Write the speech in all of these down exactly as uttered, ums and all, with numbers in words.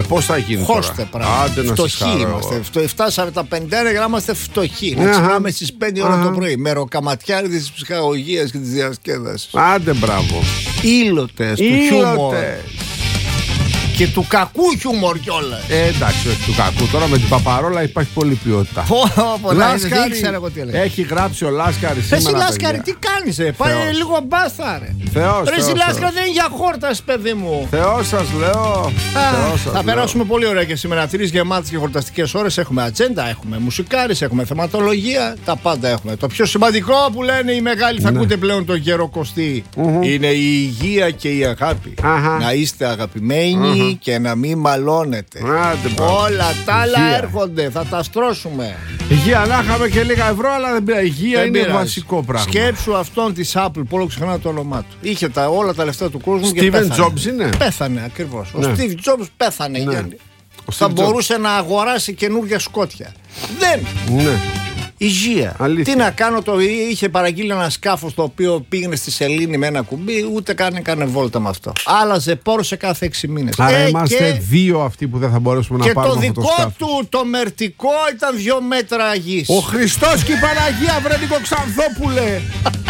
πώς θα γίνει Χώστε τώρα? πράγμα. Φτωχοί είμαστε. Φτάσαμε τα πενήντα ένα γράμμα, είμαστε φτωχοί. Να ξυπνάμε στις πέντε ώρα το πρωί. Με ροκαματιάρι της ψυχαγωγίας και της διασκέδασης. Άντε μπράβο. Ήλωτες του χιούμορ. Και του κακού χιούμορ κιόλας. Ε, εντάξει, όχι του κακού. Τώρα με την Παπαρόλα υπάρχει πολλή ποιότητα. Λάσκαρη, έχει γράψει ο Λάσκαρη σήμερα. Εσύ Λάσκαρη, τι κάνεις, ε? Πάει λίγο μπάστα, ρε. Θεός, ρε, εσύ Λάσκαρη δεν είναι για χόρταση, παιδί μου. Θεός σας λέω. Θεός σας θα λέω. περάσουμε πολύ ωραία και σήμερα. Τρεις γεμάτες και χορταστικές ώρες. Έχουμε ατζέντα, έχουμε μουσικάρις, έχουμε θεματολογία. Τα πάντα έχουμε. Το πιο σημαντικό που λένε οι μεγάλοι, θα ναι. ακούτε πλέον το γεροκοστή, mm-hmm. είναι η υγεία και η αγάπη. Uh-huh. Να είστε αγαπημένοι. Uh-huh. Και να μην μαλώνετε. Άντε, όλα τα άλλα έρχονται. Θα τα στρώσουμε. Υγεία, να είχαμε και λίγα ευρώ, αλλά δεν πειράζει. Υγεία δεν είναι πειράζει. Βασικό πράγμα. Σκέψου αυτόν της Apple, που όλο ξεχνά το όνομά του. Είχε τα, όλα τα λεφτά του κόσμου. Steven και πέθανε. Jobs είναι. Πέθανε ακριβώς. Ναι. Ο Steve Jobs πέθανε. Ναι. Γιατί θα Steve μπορούσε Jobs. να αγοράσει καινούργια σκότια. Δεν. Ναι. Υγεία. Αλήθεια. Τι να κάνω, το είχε παραγγείλει ένα σκάφος το οποίο πήγαινε στη σελήνη με ένα κουμπί, ούτε καν έκανε βόλτα με αυτό. Άλλαζε πόρο σε κάθε έξι μήνες. Άρα ε, είμαστε και... δύο αυτοί που δεν θα μπορέσουμε να πάρουμε αυτό το σκάφος. Και το δικό του το μερτικό ήταν δύο μέτρα γης. Ο Χριστός και η Παναγία, βρε Νικοξανθόπουλε.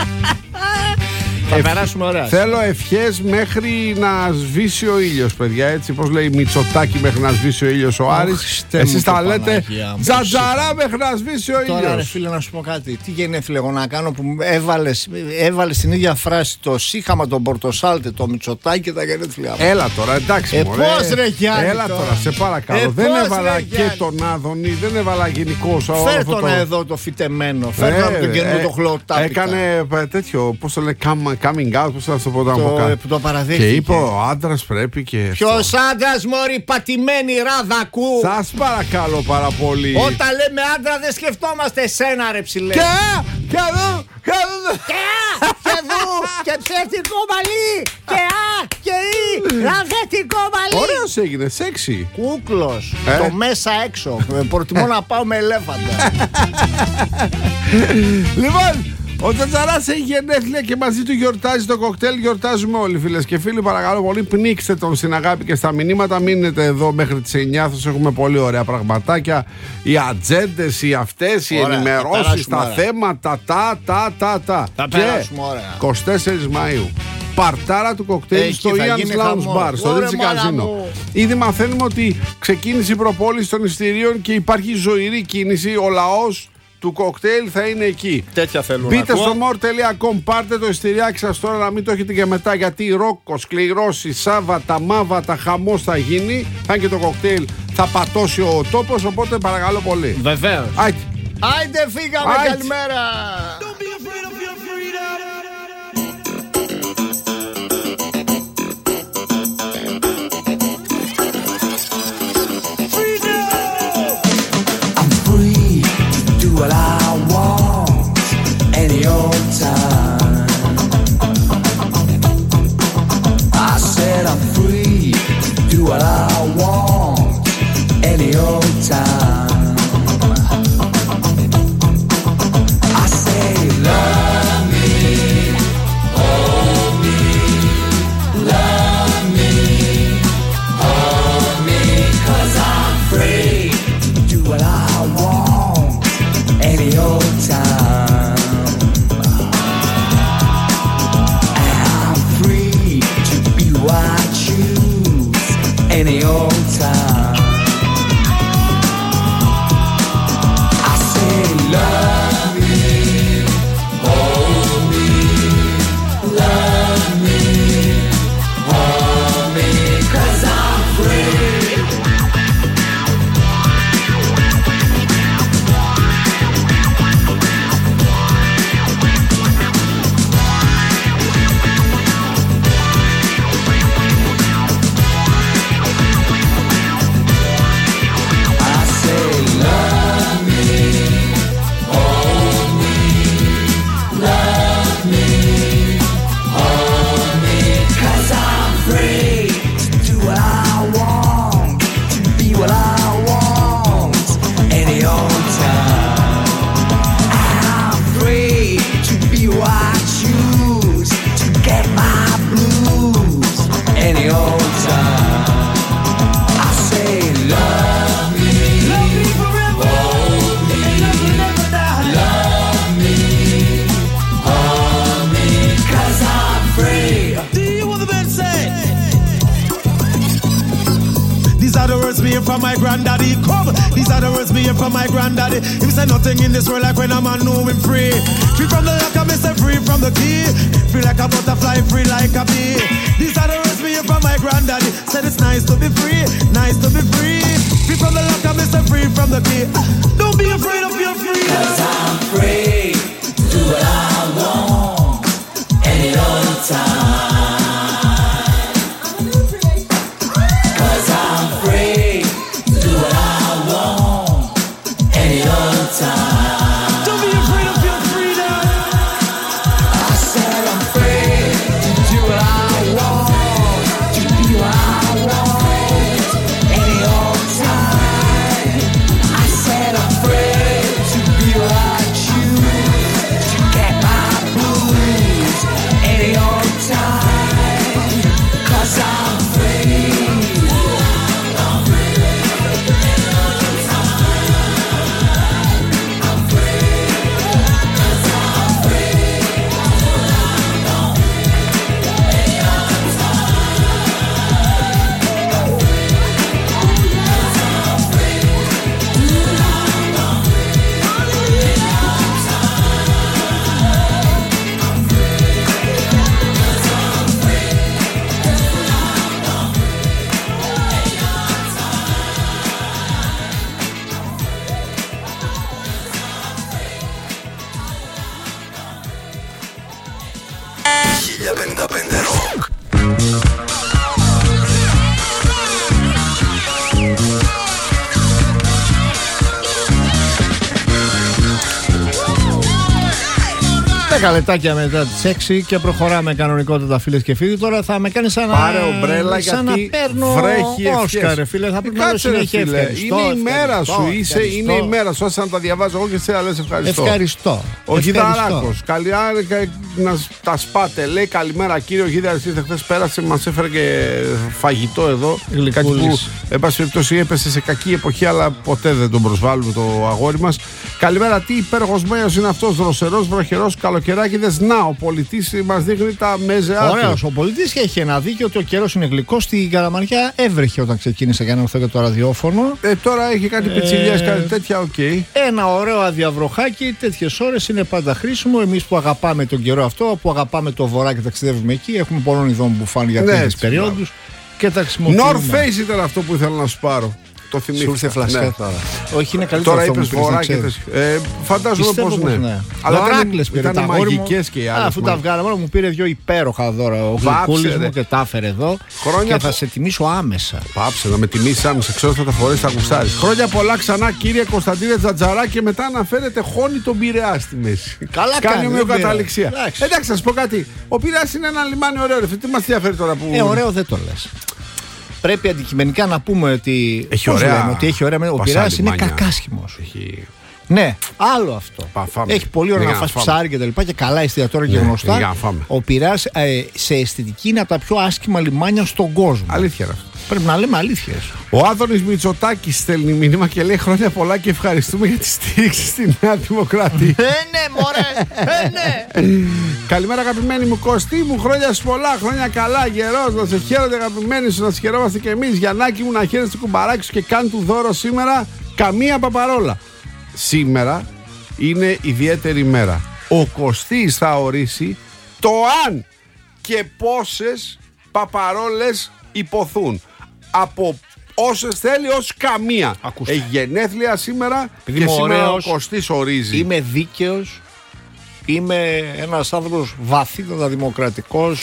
Θα Ευχ... περάσουμε ωραία. Θέλω ευχές μέχρι να σβήσει ο ήλιος, παιδιά. Έτσι, πώς λέει Μητσοτάκη, μέχρι να σβήσει ο ήλιος ο Άρης. Εσείς τα λέτε τζατζαρά μέχρι να σβήσει ο ήλιος. Τώρα, ρε φίλε, να σου πω κάτι. Τι γενέθλια εγώ να κάνω που έβαλες, έβαλες την ίδια φράση το Σύχαμα, τον Πορτοσάλτε, το Μητσοτάκη και τα γενέθλια. Έλα τώρα, εντάξει. Ε, πώς ρε Γιάννη. Έλα τώρα, τώρα σε παρακαλώ. Ε, δεν έβαλα ρε, και τον Άδωνη, δεν έβαλα γενικώ. Φέρ τον εδώ το φυτεμένο. Φέρ τον από τον καινούριο το χλωτάπιτα. Έκανε τέτοιο, πώς το λένε, coming out, πώς θα το πω το, το παραδέχτηκε. Και είπε ο άντρας πρέπει και. Ποιος άντρας, μωρή, πατημένη ράδακου. Σας παρακαλώ πάρα πολύ. Όταν λέμε άντρα δεν σκεφτόμαστε εσένα, ρε ψηλέ. Και και εδώ και εδώ και εδώ και ψεύτικο μαλλί και α και ή ραδέτικο μαλλί. Ωραίος έγινε, σεξι. Κούκλος, ε? Το μέσα έξω. Προτιμώ να πάω με ελέφαντα. Λοιπόν, ο Τζατζαράς έχει γενέθλια και μαζί του γιορτάζει το κοκτέιλ. Γιορτάζουμε όλοι, φίλες και φίλοι. Παρακαλώ πολύ, πνίξτε τον στην αγάπη και στα μηνύματα. Μείνετε εδώ μέχρι τις εννιά. Θα έχουμε πολύ ωραία πραγματάκια. Οι ατζέντες, οι αυτές, οι ενημερώσεις, τα ωραία. Θέματα, τα, τα, τα, τα. Θα περάσουμε ωραία. εικοστή τέσσερις Μαΐου. Παρτάρα του κοκτέιλ στο Ian's Lounge Bar, στο Ritzy Casino. Ήδη μαθαίνουμε ότι ξεκίνησε η προπόληση των εισιτηρίων και υπάρχει ζωηρή κίνηση. Ο λαός του κοκτέιλ θα είναι εκεί. Τέτοια θέλουν. Μπείτε στο more τελεία com, πάρτε το εισιτηριάκι σας τώρα, να μην το έχετε και μετά, γιατί ρόκο, σκληρώσει, Σάββατα, Μάβατα, χαμός θα γίνει. Θα είναι και το κοκτέιλ, θα πατώσει ο τόπος, οπότε παρακαλώ πολύ. Βεβαίως. Άιντε. Άιντε, φύγαμε, Άιντε. Καλημέρα. What I want any old time. I said I'm free to do what I want any old time. I say love me, hold me, love me, hold me, 'cause I'm free to do what I want any old time. I'm free to be who I choose any old time. are the words me hear from my granddaddy. Come, these are the words me hear from my granddaddy. Him say nothing in this world like when a man know him free. Free from the lock, I say free from the key. Free like a butterfly, free like a bee. These are the words me hear from my granddaddy. Said it's nice to be free, nice to be free. Free from the lock, I say free from the key. Don't be afraid of your freedom. 'Cause I'm free, do what I want, any old time. 'Cause I'm free, do what I want, any old time. Don't be afraid of your freedom. I said I'm free to do what I want, to be what I want, any old time. I said I'm free to be what I choose, to get my blues, any old time. 'Cause I'm free. χίλια πενήντα πέντε Rock. δέκα λεπτάκια μετά τις έξι και προχωράμε κανονικότητα, φίλες και φίλοι. Τώρα θα με κάνεις σαν να, πάρε ομπρέλα σαν να γιατί παίρνω βρέχει Όσκαρ, ρε φίλε. Θα πρέπει να λέω συνέχεια ευχαριστώ. Είναι η μέρα σου, είσαι, είναι η μέρα σου. Όσο να τα διαβάζω εγώ και εσύ να λες ευχαριστώ. Ευχαριστώ. Ο Γιδαράκος, καλή να τα σπάτε. Λέει καλημέρα κύριε. Ο Γίδαρης ήρθε χθες, πέρασε, μας έφερε και φαγητό εδώ. Κάτι που, εν πάση περιπτώσει, έπεσε σε κακή εποχή, αλλά ποτέ δεν τον προσβάλλουμε το αγόρι μας. Καλημέρα, τι υπέροχος μέος είναι αυτός, δροσερός, βροχερός, καλοκαιράκηδες. Να, ο πολιτής μας δείχνει τα μέζεά του. Ωραίος, ο πολιτής και έχει ένα δίκιο ότι ο καιρός είναι γλυκός. Στην Καραμανιά έβρεχε όταν ξεκίνησε για να έρθω για το ραδιόφωνο. Ε, τώρα έχει κάτι πιτσιλιές, ε, κάτι τέτοια, οκ. Okay. Ένα ωραίο αδιαβροχάκι, τέτοιες ώρες είναι πάντα χρήσιμο. Εμείς που αγαπάμε τον καιρό αυτό, που αγαπάμε το βορρά και ταξιδεύουμε εκεί, έχουμε πολλών ειδών που φάνε για τέτοιες ναι, περιόδους και τα χρησιμοποιούμε. North Face ήταν αυτό που ήθελα να σου πάρω. Το θυμήθηκα. Σου ήρθε φλασιά ναι. Τώρα. Όχι, είναι καλύτερο. Τώρα είπες βορρά και θες. Ε, φαντάζομαι πως ναι. ναι. Αλλά ήταν, ήταν μαγικές και οι άλλες. Αφού τα βγάλα μόνο μου πήρε δύο υπέροχα δώρα. Ο Γλυκούλης μου και τα έφερε εδώ. Χρόνια και θα σε τιμήσω άμεσα. Πάψε να με τιμήσεις άμεσα. Ξέρω θα τα φορέσεις, θα γουστάρεις. Χρόνια πολλά ξανά κύριε Κωνσταντίνε Τζατζαρά και μετά αναφέρεται χώνει τον Πειραιά στη μέση. Καλά κάνει ομοιοκαταληξία. Εντάξει, θα σου πω κάτι. Ο Πειραιάς είναι ένα λιμάνι ωραίο. Τι μας ενδιαφέρει τώρα που. Ε, ωραίο δεν το λες. Πρέπει αντικειμενικά να πούμε ότι έχει ωραία, λέμε, ότι έχει ωραία. Ο Πειραιάς είναι κακάσχημος. Έχει... Ναι, άλλο αυτό. Παφάμε. Έχει πολύ ώρα να φας ψάρι και τα λοιπά και καλά εστιατόρια και γνωστά. Ναι, ο Πειραιάς ε, σε αισθητική είναι από τα πιο άσχημα λιμάνια στον κόσμο. Αλήθεια αυτό. Πρέπει να λέμε αλήθειες. Ο Άδωνης Μητσοτάκης στέλνει μήνυμα και λέει χρόνια πολλά και ευχαριστούμε για τη στήριξη στη Νέα Δημοκρατία. Ε, ναι, μωρέ, ε, ναι. Καλημέρα αγαπημένοι μου, Κωστή μου, χρόνια σου πολλά, χρόνια καλά, γερός, να σε χαίρονται αγαπημένοι σου, να σε χαιρόμαστε κι εμείς. Γιαννάκη μου, να χαίρεσαι το κουμπαράκι σου και κάνει του δώρο σήμερα καμία παπαρόλα. Σήμερα είναι ιδιαίτερη μέρα. Ο Κωστής θα ορίσει το αν και πόσες παπαρόλες υποθούν. Από όσες θέλει ως καμία. Ακούστε. Έχει γενέθλια σήμερα. Επειδή και σήμερα ωραίος, ο Κωστής ορίζει. Είμαι δίκαιος. Είμαι ένας άνθρωπος βαθύτατα δημοκρατικός.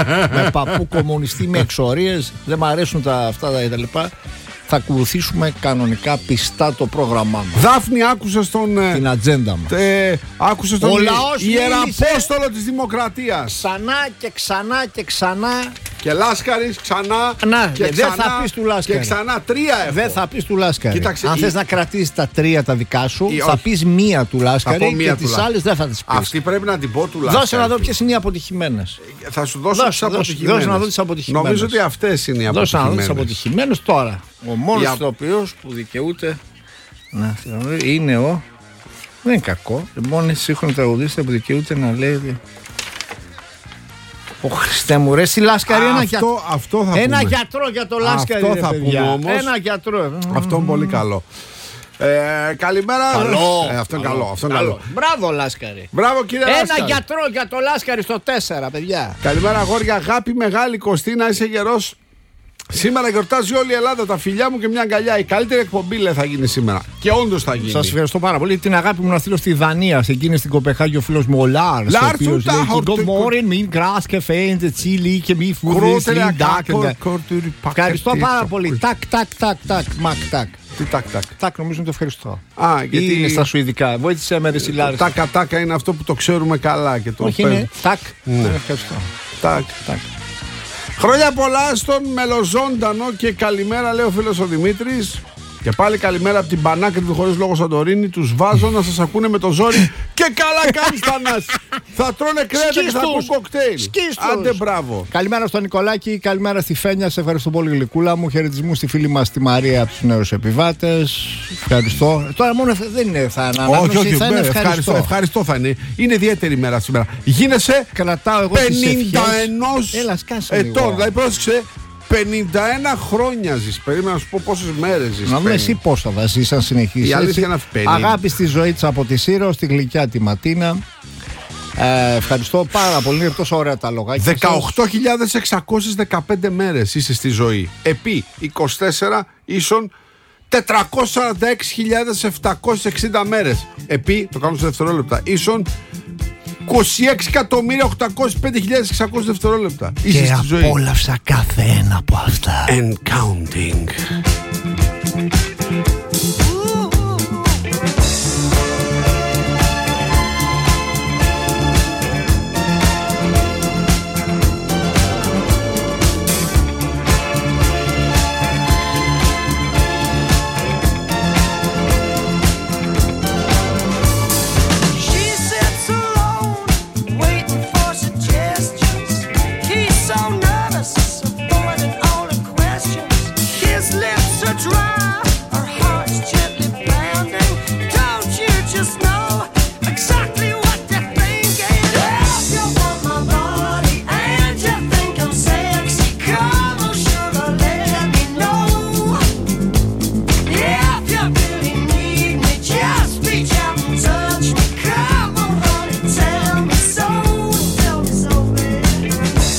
Με παππού κομμουνιστή, με εξορίες. Δεν μ' αρέσουν τα, αυτά τα λοιπά. Θα ακολουθήσουμε κανονικά πιστά το πρόγραμμά μας. Δάφνη, άκουσες τον. Την ατζέντα μας. Ε, άκουσες τον Ιεραπόστολο της Δημοκρατίας. Ξανά και ξανά και ξανά. Και Λάσκαρης ξανά. Να, και δεν ξανά, θα πεις του Λάσκαρη. Και ξανά τρία έχω. Δεν θα πεις του Λάσκαρη. Κοίταξε, αν η... θες να κρατήσεις τα τρία τα δικά σου, η... θα πεις μία του Λάσκαρη και τις άλλες δεν θα τις πεις. Αυτή πρέπει να την πω του Λάσκαρη. Δώσε να δω ποιες είναι οι αποτυχημένες. Θα σου δώσω τις αποτυχημένες. Δώσε να δω τις αποτυχημένες. Νομίζω ότι αυτές είναι οι αποτυχημένες. Δώσε να δω τις αποτυχημένες τώρα. Ο μόνος για... ηθοποιός που δικαιούται να είναι ο. Δεν είναι κακό. Οι μόνοι σύγχρονοι τραγουδίστες που δικαιούται να λέει. Ω Χριστέ μου, ρε, εσύ Λάσκαρη, ένα, για... Αυτό, αυτό θα ένα πούμε. γιατρό για το Λάσκαρη. Αυτό ρε, θα παιδιά. πούμε όμως. Ένα γιατρό. Αυτό είναι πολύ καλό. Ε, καλημέρα. Καλό. Ε, αυτό είναι καλό. Αυτό είναι καλό. Μπράβο, Λάσκαρη. Μπράβο, κύριε Ένα Λάσκαρη. γιατρό για το Λάσκαρη στο τέσσερα, παιδιά. Καλημέρα, αγόρια. Αγάπη μεγάλη, Κωστίνα, είσαι γερός. Σήμερα γιορτάζει όλη η Ελλάδα. Τα φιλιά μου και μια αγκαλιά. Η καλύτερη εκπομπή, λέει, θα γίνει σήμερα. Και όντως θα γίνει. Σας ευχαριστώ πάρα πολύ. Την αγάπη μου να στείλω στη Δανία. Σε εκείνη στην Κοπεχάγη ο φίλος μου ο Λάρς. Lars, ο οποίος τα λέει χορτε- Good morning, min gras café, the chili και μη φούδες. Ευχαριστώ πάρα πολύ. Τάκ, τάκ, τάκ, τάκ, μακ, τάκ. Τι τάκ, τάκ. Τάκ, νομίζω είναι το ευχαριστώ. Α, γιατί Ή είναι στα σουηδικά. Βοήθησε με, ρε Σιλάρη. το τάκα τάκα είναι αυτό που το ξέρουμε καλά και το Όχι, παίζουμε. είναι τάκ. Ναι. Ευχαριστώ. Τάκ. Τάκ. Χρόνια πολλά στον Μελοζώντανο και καλημέρα, λέει ο φίλος ο Δημήτρης. Και πάλι καλημέρα από την Πανάκρη του χωρίς λόγο Σαντορίνη. Τους βάζω να σας ακούνε με το ζόρι. Και καλά κάνεις, Θανάση. Θα τρώνε κρέατα και θα ακούν κοκτέιλ. Σκίστους. Άντε, μπράβο. Καλημέρα στον Νικολάκη, καλημέρα στη Φένια. Σε ευχαριστώ πολύ, γλυκούλα μου. Χαιρετισμού στη φίλη μας τη Μαρία από τους νέους επιβάτες. Ευχαριστώ. Τώρα μόνο εφ- δεν είναι θα είναι ανάγνωση, Όχι, όχι, θα είναι ναι, ευχαριστώ. ευχαριστώ. Ευχαριστώ θα είναι. Είναι ιδιαίτερη ημέρα σήμερα. Γίνεσαι Κρατάω εγώ τις πενήντα ένα ευχές. Έλα, σκάσε λίγο. ετών. Δηλαδή, πρόσεξε, πενήντα ένα χρόνια ζεις. Περίμενα να σου πω πόσες μέρες ζεις. Να δούμε Πέντε. εσύ πόσο θα ζεις αν συνεχίσεις. Η αλήθεια έτσι. είναι αυτή, πενήντα. Αγάπη στη ζωή της από τη Σύρο, στη γλυκιά τη Ματίνα. Ε, ευχαριστώ πάρα πολύ. Είναι τόσο ωραία τα λογάκια. σας. δεκαοκτώ χιλιάδες εξακόσιες δεκαπέντε μέρες είσαι στη ζωή. Επί είκοσι τέσσερα ίσον τετρακόσιες σαράντα έξι χιλιάδες επτακόσιες εξήντα μέρες. Επί, το κάνω σε δευτερόλεπτα, ίσον είκοσι έξι εκατομμύρια οκτακόσιες πέντε χιλιάδες εξακόσιες δευτερόλεπτα. Είσαι Και στη ζωή. απόλαυσα κάθε ένα από αυτά. And counting. She sits alone, waiting for suggestions. He's so nervous, avoiding all the questions. His lips are dry, her heart's gently pounding. Don't you just know exactly what they're thinking? If you want my body and you think I'm sexy, come on, sugar, let me know. If you really need me, just reach out and touch me. Come on, honey, tell me so, tell me so, baby.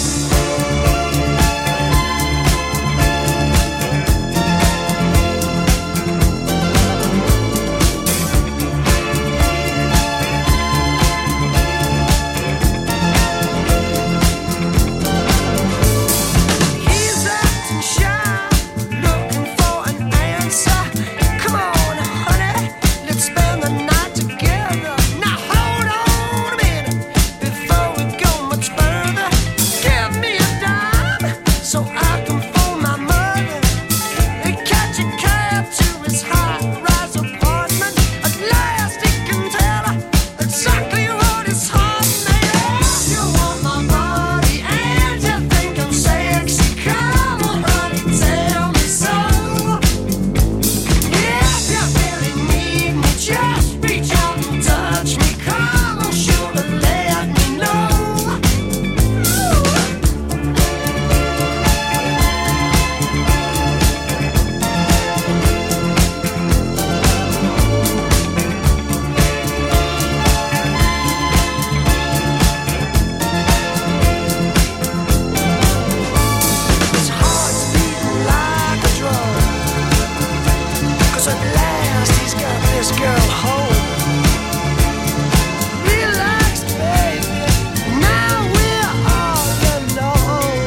He's acting shy, looking for an answer. Come on, honey, let's spend the night together. Now hold on a minute before we go much further. Give me a dime so I can phone my mother and catch a cab to his high-rise apartment. At last he can tell her exactly what his heart made of. You want my body and you think I'm sexy. Come on, honey, tell me so. If you really need me, just reach out and touch me. Come on, sugar, let me know. His heart's beating like a drum, 'cause at last he's got this girl home. Relax, baby, now we're all alone.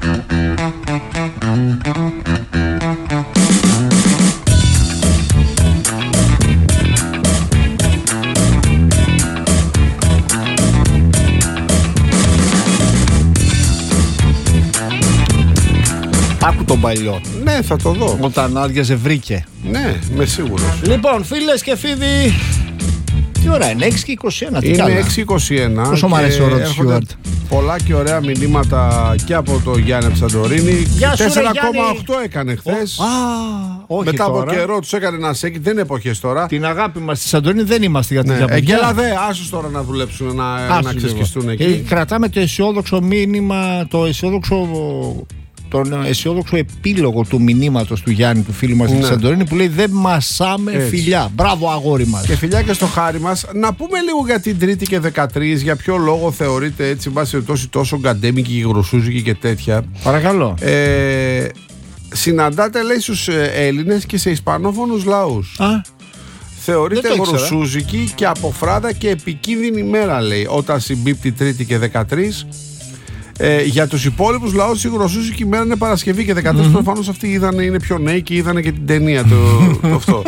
Άκου τον παλιό. Ναι, θα το δω. Όταν άδειαζε βρήκε. Ναι, είμαι σίγουρος. Λοιπόν, φίλες και φίλοι, τι ώρα είναι, έξι και είκοσι ένα. Τι Είναι καλά. έξι και είκοσι ένα. Πόσο μ' αρέσει ο Ροντ έρχονται Στιούαρτ. πολλά και ωραία μηνύματα και από το Γιάννη Ψαντορίνη. Γεια σου, ρε, τέσσερα κόμμα Γιάννη. οκτώ έκανε χθες. Α, όχι Μετά από τώρα. καιρό τους έκανε να σέκει. Δεν είναι εποχές τώρα. Την αγάπη μας στη Σαντορίνη δεν είμαστε για Ναι. τέτοια παιδιά. Εγγέλα δε, άσους τώρα να δουλέψουν, να, Άσους να λίγο. ξεσκιστούν Ε, εκεί. Κρατάμε το αισιόδοξο μήνυμα, το αισιόδοξο, τον αισιόδοξο επίλογο του μηνύματος του Γιάννη, του φίλου μας στη Ναι. Σαντορίνη, που λέει δεν μασάμε Έτσι. φιλιά. Μπράβο αγόρι μας. Και φιλιά και στο χάρι μας. Να πούμε λίγο για την Τρίτη και δεκατρείς. Για ποιο λόγο θεωρείται έτσι, βάσει περιπτώσει, τόσο γκαντέμικη και γροσούζικη και τέτοια. Παρακαλώ. Ε, συναντάτε, λέει, στους ε, Έλληνες και σε ισπανόφωνους λαούς. Α, Θεωρείται Δεν το ήξερα. γροσούζικη και αποφράδα και επικίνδυνη μέρα, λέει, όταν συμπίπτει Τρίτη και δεκατρείς. Ε, για τους υπόλοιπους λαούς η γροσούζικη μέρα είναι Παρασκευή και δεκατρείς. Mm-hmm. Προφανώς αυτοί είδανε, είναι πιο νέοι και είδανε και την ταινία το, το αυτό.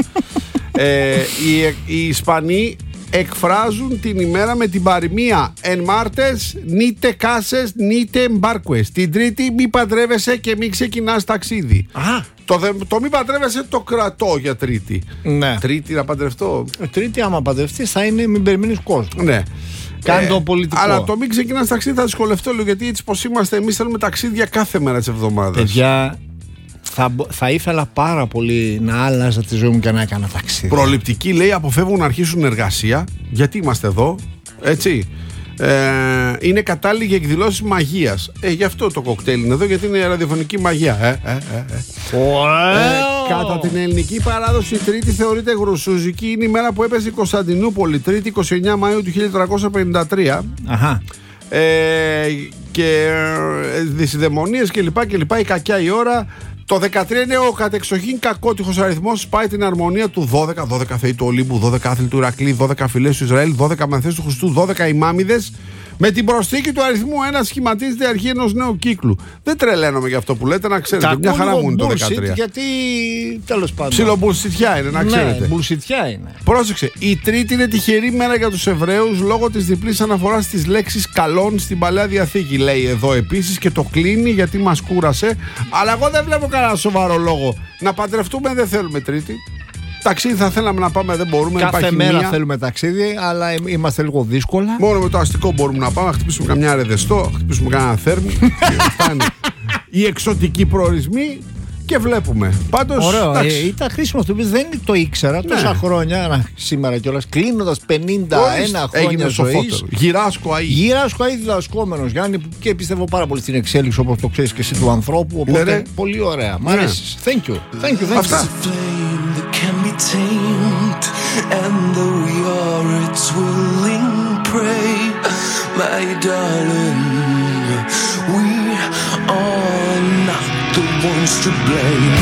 Ε, οι, οι Ισπανοί εκφράζουν την ημέρα με την παροιμία «Εν μάρτες νίτε κάσες νίτε μπάρκουες». Την Τρίτη μη παντρεύεσαι και μη ξεκινάς ταξίδι. Α. Το, δε- το μη παντρεύεσαι το κρατώ για Τρίτη. Ναι. Τρίτη να παντρευτώ. Τρίτη, άμα παντρευτείς, θα είναι μην περιμένεις κόσμο. Ναι. Κάνε το πολιτικό. Αλλά το μην ξεκινά ταξίδι θα δυσκολευτώ λίγο, γιατί έτσι πως είμαστε εμείς θέλουμε ταξίδια κάθε μέρα της εβδομάδας. Παιδιά, θα, μπο- θα ήθελα πάρα πολύ να άλλαζα τη ζωή μου και να έκανα ταξίδι. Προληπτικοί, λέει, αποφεύγουν να αρχίσουν εργασία. Γιατί είμαστε εδώ, έτσι. Ε, είναι κατάλληλοι για εκδηλώσεις μαγείας. Ε, γι' αυτό το κοκτέιλ είναι εδώ, γιατί είναι ραδιοφωνική μαγεία. Ε, ε, ε, ε. Ωραίο! Ε, κατά την ελληνική παράδοση, η Τρίτη θεωρείται γρουσούζικη. Είναι η μέρα που έπεσε η Κωνσταντινούπολη, Τρίτη εικοστή ενάτη Μαΐου του χίλια τετρακόσια πενήντα τρία. Αχα. Ε, και ε, δυσιδαιμονίες και λοιπά και λοιπά, η κακιά η ώρα. Το δεκατρία είναι ο κατεξοχήν κακότυχος αριθμός, σπάει την αρμονία του δώδεκα. δώδεκα θεοί του Ολύμπου, δώδεκα άθλοι του Ηρακλή, δώδεκα φυλές του Ισραήλ, δώδεκα μαθές του Χριστού, δώδεκα ημάμιδες. Με την προσθήκη του αριθμού ένα σχηματίζεται η αρχή ενός νέου κύκλου. Δεν τρελαίνομαι για αυτό που λέτε, να ξέρετε. Μια χαρά μου είναι το δεκατρία. Γιατί τέλος πάντων. Ψιλομπουλσιτιά είναι, να ξέρετε. Ναι, μπουλσιτιά είναι. Πρόσεξε, η Τρίτη είναι τυχερή μέρα για τους Εβραίους λόγω της διπλής αναφοράς της λέξης καλών στην Παλαιά Διαθήκη. Λέει εδώ επίσης και το κλείνει γιατί μας κούρασε. Αλλά εγώ δεν βλέπω κανένα σοβαρό λόγο. Να παντρευτούμε δεν θέλουμε Τρίτη. Ταξίδι θα θέλαμε να πάμε, δεν μπορούμε. Κάθε υπάρχει μέρα μία. θέλουμε ταξίδι, αλλά είμαστε λίγο δύσκολα. Μόνο με το αστικό μπορούμε να πάμε, να χτυπήσουμε καμιά ρεδεστό, να χτυπήσουμε κανένα θέρμη. Και αυτά είναι οι εξωτικοί προορισμοί και βλέπουμε. Πάντως, Ωραίο. εντάξει. Ε, ήταν χρήσιμο αυτό που δεν το ήξερα τόσα χρόνια. Να, σήμερα κιόλας κλείνοντας πενήντα ένα Ορίστε, χρόνια έγινε ζωής. σοφότερο. Γυράσκω αή. Γύρασκο αή διδασκόμενος, Γιάννη, και πιστεύω πάρα πολύ στην εξέλιξη, όπως το ξέρεις και εσύ, του ανθρώπου. Οπότε Ναι, ναι. πολύ ωραία. Μ' Ναι. αρέσει. Thank you. Thank you. Thank you. Αυτά. Flame that can be tamed, and though we are its willing prey, my darling, we are not the ones to blame.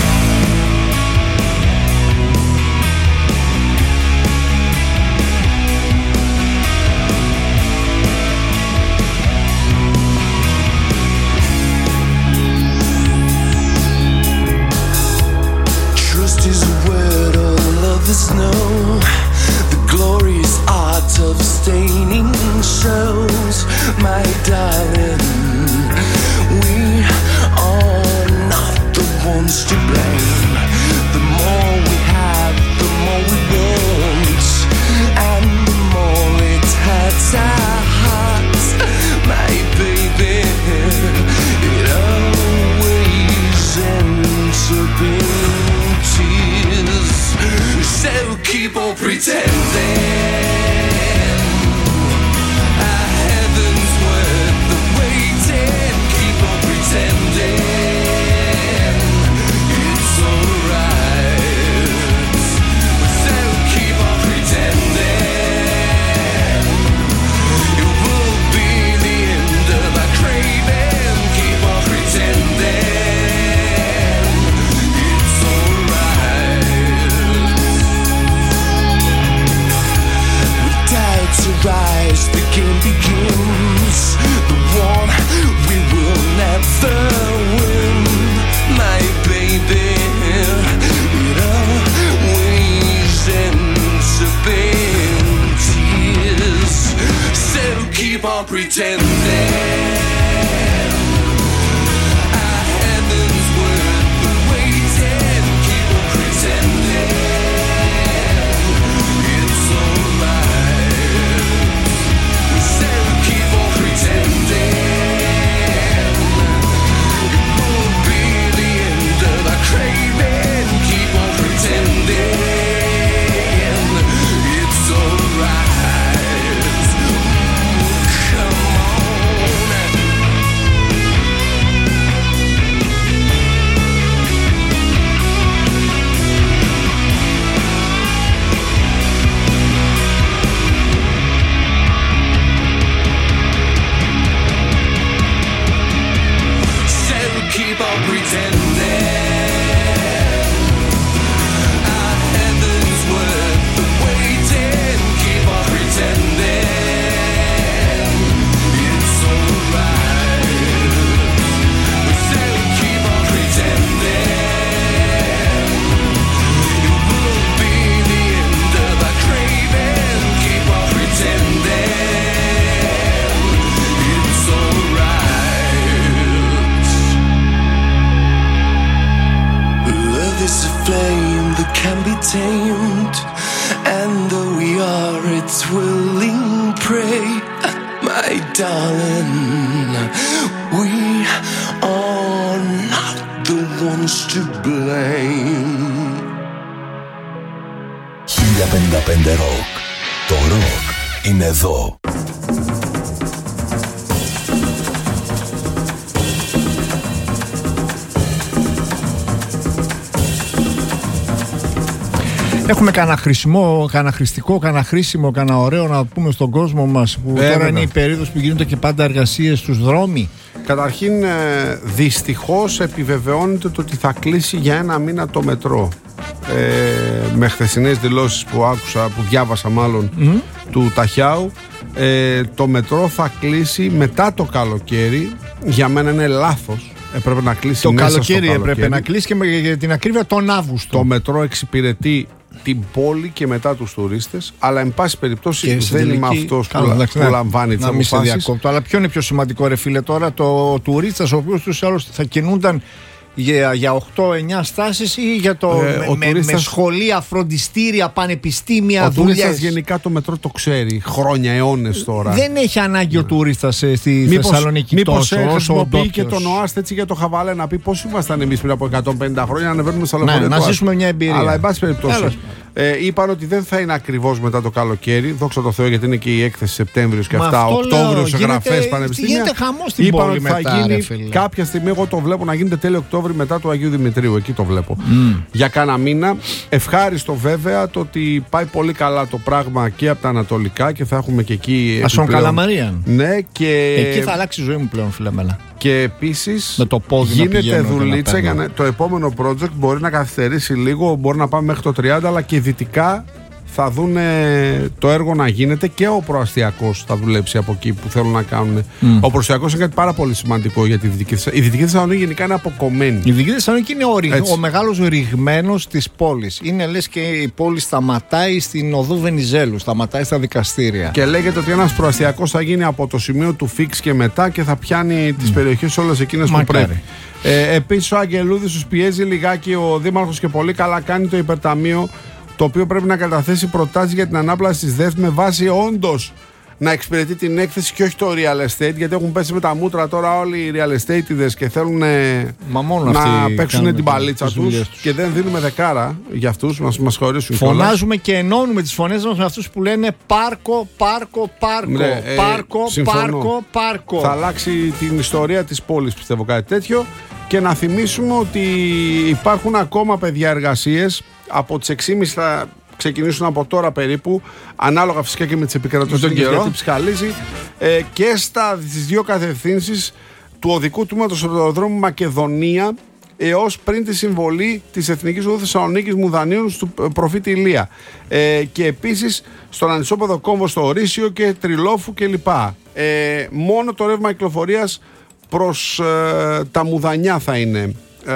Trust is a word, all love is no. The glorious art of staining shows, my darling. We are not the ones to blame. The more we have, the more we want, and the more it hurts our hearts, my baby. It always ends up in tears. So keep on pretending our heaven's worth the pretending. Our heaven's worth the waiting. Keep on pretending. It's alright. We say we keep on pretending. It won't be the end of our craving. Keep on pretending. It's alright. Keep on pretending. Our heaven's worth the waiting. Keep on pretending. It's alright. We say we keep on pretending. It will be the end of our craving. Keep on pretending. It's alright. Love is a flame that can be tamed, and though we are its willing prey, my darling, we are not the ones to blame. χίλια πενήντα πέντε Rock. Το ροκ είναι εδώ. Έχουμε κανένα χρησιμό, κανένα χρηστικό, κανένα χρήσιμο, κανένα ωραίο να πούμε στον κόσμο μας που Ε, τώρα βέβαια. είναι η περίοδος που γίνονται και πάντα εργασίες στους δρόμοι. Καταρχήν, ε, δυστυχώς επιβεβαιώνεται το ότι θα κλείσει για ένα μήνα το μετρό. Ε, με χθεσινές δηλώσεις που άκουσα, που διάβασα μάλλον, του Ταχιάου, ε, το μετρό θα κλείσει μετά το καλοκαίρι. Για μένα είναι λάθος. Έπρεπε να κλείσει Το μέσα καλοκαίρι στο έπρεπε καλοκαίρι. να κλείσει και με, για την ακρίβεια τον Αύγουστο. Το μετρό εξυπηρετεί την πόλη και μετά τους τουρίστες, αλλά εν πάση περιπτώσει Και στην δεν είμαι τελική- αυτός που, Καλά, εντάξει, που ναι. λαμβάνει τις Να μην σε αποφάσεις. διακόπτω, αλλά ποιο είναι πιο σημαντικό, ρε φίλε, τώρα το τουρίστας ο οποίος τους άλλους θα κινούνταν για, για οκτώ εννιά στάσεις ή για το Ε, με, ο με- τουρίστας- με σχολεία, φροντιστήρια, πανεπιστήμια, Ο τουρίστας δουλειές. γενικά το μετρό το ξέρει χρόνια, αιώνες τώρα. Δεν έχει ανάγκη ο τουρίστας ε, στη Μήπως- Θεσσαλονίκη μήπως τόσο ε, όσο ο χρησιμοποιεί και ντόπιος. τον ΟΑΣΤ έτσι για το χαβάλε να πει πώς ήμασταν εμείς πριν από εκατόν πενήντα χρόνια να ανεβαίνουμε στα λεωφορεία. Ναι, να του ΟΑΣΤ. ζήσουμε μια εμπειρία. Αλλά εν πάση περιπτώσει. Τέλος. Ε, είπαν ότι δεν θα είναι ακριβώς μετά το καλοκαίρι. Δόξα τω Θεώ, γιατί είναι και η έκθεση Σεπτέμβριος και Μα αυτά. αυτό λέω, Οκτώβριος γίνεται- εγγραφές πανεπιστήμια. γίνεται χαμός στην Είπαν πόλη ότι θα μετά, ρε γίνει φίλε. κάποια στιγμή. Εγώ το βλέπω να γίνεται τέλειο Οκτώβρη μετά του Αγίου Δημητρίου. Εκεί το βλέπω. Για κάνα μήνα. Ευχάριστο βέβαια το ότι πάει πολύ καλά το πράγμα και από τα ανατολικά και θα έχουμε και εκεί. Ασόν επιπλέον- Καλαμαρίαν. Ναι, και. Εκεί θα αλλάξει η ζωή μου πλέον, φίλε Μέλα. Και επίσης Με το πόδι να γίνεται πηγαίνω και να δουλίτσα για παίρνω. να, το επόμενο project μπορεί να καθυστερήσει λίγο, μπορεί να πάμε μέχρι το τριάντα, αλλά και δυτικά θα δουν το έργο να γίνεται και ο προαστιακός θα δουλέψει από εκεί που θέλουν να κάνουν. Ο προαστιακός είναι κάτι πάρα πολύ σημαντικό για τη Δυτική Θεσσαλονίκη. Η Δυτική Θεσσαλονίκη γενικά είναι αποκομμένη. Η Δυτική Θεσσαλονίκη είναι ο, ρηγ- Έτσι. ο μεγάλος ρηγμένος της πόλης. Είναι λες και η πόλη σταματάει στην οδό Βενιζέλου, σταματάει στα δικαστήρια. Και λέγεται ότι ένας προαστιακός θα γίνει από το σημείο του φίξ και μετά και θα πιάνει τις περιοχές όλες εκείνες που Μακάρι. πρέπει. Ε, επίσης ο Αγγελούδης τους πιέζει λιγάκι, ο Δήμαρχος, και πολύ καλά κάνει το υπερταμείο, το οποίο πρέπει να καταθέσει προτάσεις για την ανάπλαση της ΔΕΘ με βάση όντως να εξυπηρετεί την έκθεση και όχι το real estate, γιατί έχουν πέσει με τα μούτρα τώρα όλοι οι real estate και θέλουν ε, Μα μόνο να αυτοί παίξουν κάνουν την παλίτσα τις τους δουλειές τους. και δεν δίνουμε δεκάρα για αυτούς, μας, μας χωρίσουν κιόλας. Φωνάζουμε και ενώνουμε τις φωνές μας με αυτούς που λένε πάρκο, πάρκο, πάρκο. Ναι, ε, πάρκο, συμφωνώ. πάρκο, πάρκο. Θα αλλάξει την ιστορία της πόλης, πιστεύω, κάτι τέτοιο. Και να θυμίσουμε ότι υπάρχουν ακόμα, παιδιά, εργασίες. Από τις έξι και μισή θα ξεκινήσουν από τώρα περίπου, ανάλογα φυσικά και με τις επικρατώσεις Με τον καιρό. γιατί ψυχαλίζει, ε, και στα, στις δύο κατευθύνσεις του οδικού τμήματος του αεροδρόμου Μακεδονία έως πριν τη συμβολή της Εθνικής Οδού Θεσσαλονίκης Μουδανίων του προφήτη Ηλία. Ε, και επίσης στον ανισόπεδο κόμβο στο Ορίσιο και Τριλόφου κλπ. Ε, μόνο το ρεύμα κυκλοφορίας προς ε, τα Μουδανιά θα είναι ε,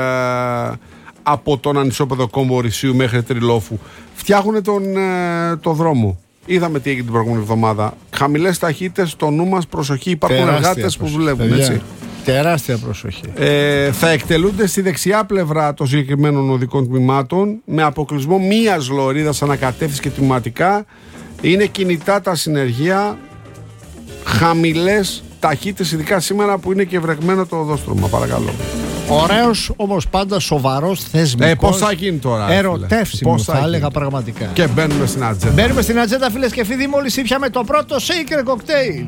από τον ανισόπεδο κόμβο Ορυσίου μέχρι Τριλόφου. Φτιάχνουν τον ε, το δρόμο. είδαμε τι έγινε την προηγούμενη εβδομάδα. Χαμηλές ταχύτητες, στο νου μας, προσοχή, υπάρχουν Τεράστια εργάτες που προσοχή, δουλεύουν. παιδιά. Έτσι. Τεράστια προσοχή. Ε, θα εκτελούνται στη δεξιά πλευρά των συγκεκριμένων οδικών τμήματων με αποκλεισμό μίας λωρίδας ανακατεύθυνση και τμηματικά. Είναι κινητά τα συνεργεία, χαμηλές ταχύτητες, ειδικά σήμερα που είναι και βρεγμένο το οδόστρωμα. Παρακαλώ. Ωραίος όμως πάντα, σοβαρός, θεσμικός. Ε, πώς θα γίνει τώρα, ρε φίλε? Ερωτεύσιμο, Πώς θα θα γίνει? έλεγα πραγματικά. Και μπαίνουμε στην ατζέντα. Μπαίνουμε στην ατζέντα, φίλες και φίλοι. Μόλις ήπιαμε το πρώτο shaker cocktail.